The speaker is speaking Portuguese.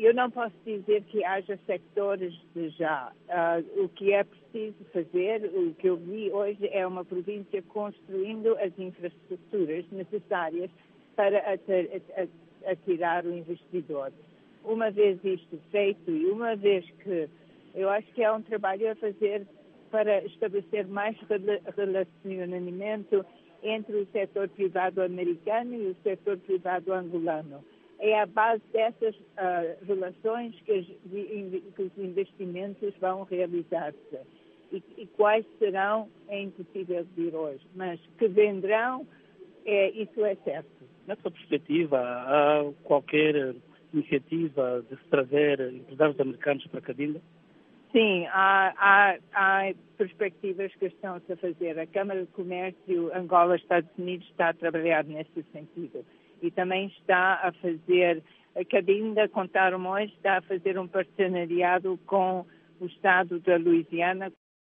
eu não posso dizer que haja sectores de já. O que é preciso fazer, o que eu vi hoje, é uma província construindo as infraestruturas necessárias para atirar o investidor. Uma vez isto feito e uma vez que eu acho que é um trabalho a fazer para estabelecer mais relacionamento entre o setor privado americano e o setor privado angolano. É à base dessas relações que os investimentos vão realizar-se. E quais serão é impossível dizer hoje, mas que vendrão, isso é certo. Nessa perspectiva, há qualquer iniciativa de se trazer empresários americanos para Cabinda? Sim, há perspectivas que estão-se a fazer. A Câmara de Comércio Angola-Estados Unidos está a trabalhar nesse sentido. E também está a fazer, a Cabinda, contaram hoje, está a fazer um partenariado com o Estado da Louisiana,